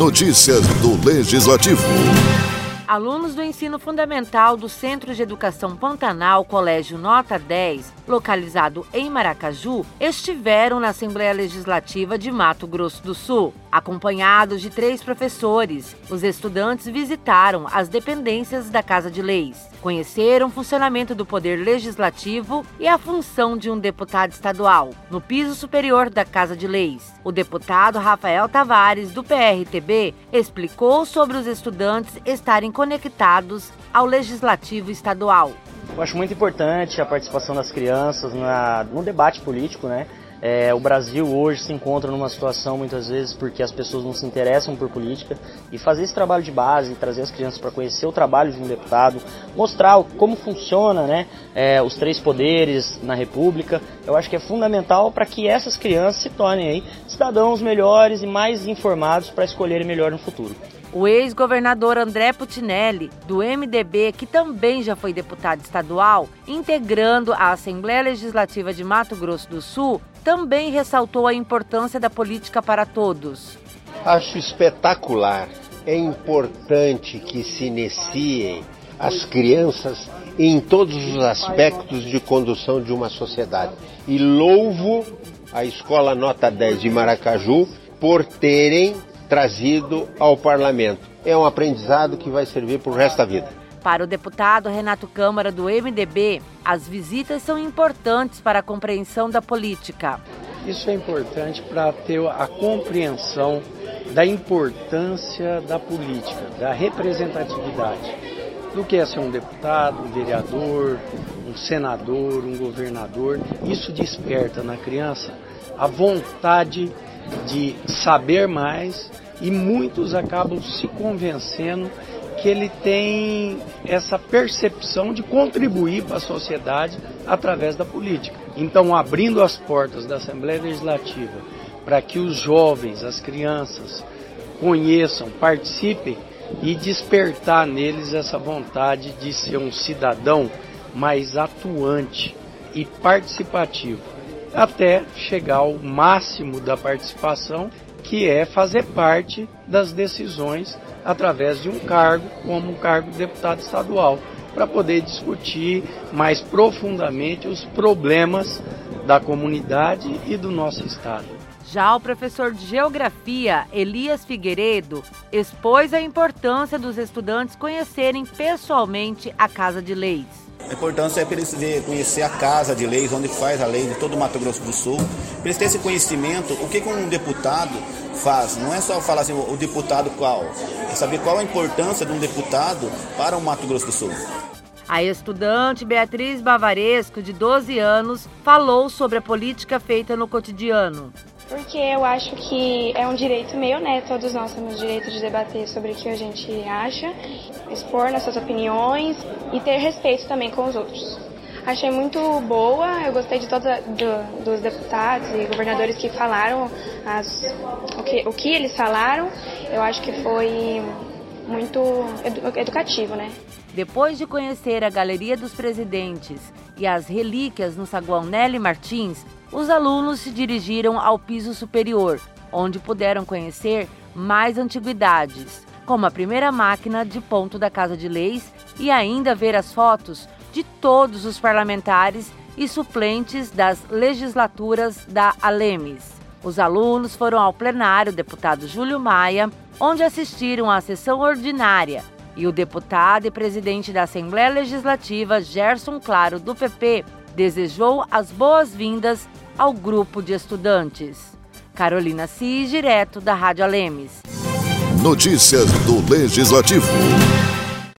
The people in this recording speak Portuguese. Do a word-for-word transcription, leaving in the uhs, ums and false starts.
Notícias do Legislativo. Alunos do ensino fundamental do Centro de Educação Pantanal, Colégio Nota dez, localizado em Maracaju, estiveram na Assembleia Legislativa de Mato Grosso do Sul. Acompanhados de três professores, os estudantes visitaram as dependências da Casa de Leis, conheceram o funcionamento do Poder Legislativo e a função de um deputado estadual no piso superior da Casa de Leis. O deputado Rafael Tavares, do P R T B, explicou sobre os estudantes estarem conectados ao Legislativo Estadual. Eu acho muito importante a participação das crianças na, no debate político, né? É, o Brasil hoje se encontra numa situação, muitas vezes, porque as pessoas não se interessam por política, e fazer esse trabalho de base, trazer as crianças para conhecer o trabalho de um deputado, mostrar como funciona, né, é, os três poderes na República, eu acho que é fundamental para que essas crianças se tornem aí cidadãos melhores e mais informados para escolherem melhor no futuro. O ex-governador André Putinelli, do M D B, que também já foi deputado estadual, integrando a Assembleia Legislativa de Mato Grosso do Sul, também ressaltou a importância da política para todos. Acho espetacular. É importante que se iniciem as crianças em todos os aspectos de condução de uma sociedade. E louvo a Escola Nota dez de Maracaju por terem trazido ao parlamento. É um aprendizado que vai servir para o resto da vida. Para o deputado Renato Câmara, do M D B, as visitas são importantes para a compreensão da política. Isso é importante para ter a compreensão da importância da política, da representatividade, do que é ser um deputado, um vereador, um senador, um governador. Isso desperta na criança a vontade de saber mais, e muitos acabam se convencendo que ele tem essa percepção de contribuir para a sociedade através da política. Então, abrindo as portas da Assembleia Legislativa para que os jovens, as crianças, conheçam, participem e despertar neles essa vontade de ser um cidadão mais atuante e participativo, até chegar ao máximo da participação, que é fazer parte das decisões através de um cargo, como o cargo de deputado estadual, para poder discutir mais profundamente os problemas da comunidade e do nosso estado. Já o professor de Geografia, Elias Figueiredo, expôs a importância dos estudantes conhecerem pessoalmente a Casa de Leis. A importância é para eles conhecer a Casa de Leis, onde faz a lei de todo o Mato Grosso do Sul. Para eles terem esse conhecimento, o que um deputado faz. Não é só falar assim, o deputado qual. É saber qual a importância de um deputado para o Mato Grosso do Sul. A estudante Beatriz Bavaresco, de doze anos, falou sobre a política feita no cotidiano. Porque eu acho que é um direito meu, né? Todos nós temos direito de debater sobre o que a gente acha, expor nossas opiniões e ter respeito também com os outros. Achei muito boa, eu gostei de todos do, dos deputados e governadores que falaram as, o, que, o que eles falaram. Eu acho que foi muito edu, educativo, né? Depois de conhecer a Galeria dos Presidentes e as relíquias no saguão Nelly Martins, os alunos se dirigiram ao piso superior, onde puderam conhecer mais antiguidades, como a primeira máquina de ponto da Casa de Leis, e ainda ver as fotos de todos os parlamentares e suplentes das legislaturas da Alemes. Os alunos foram ao plenário deputado Júlio Maia, onde assistiram à sessão ordinária, e o deputado e presidente da Assembleia Legislativa, Gerson Claro, do P P, desejou as boas-vindas ao grupo de estudantes. Carolina Cis, direto da Rádio Alemes. Notícias do Legislativo.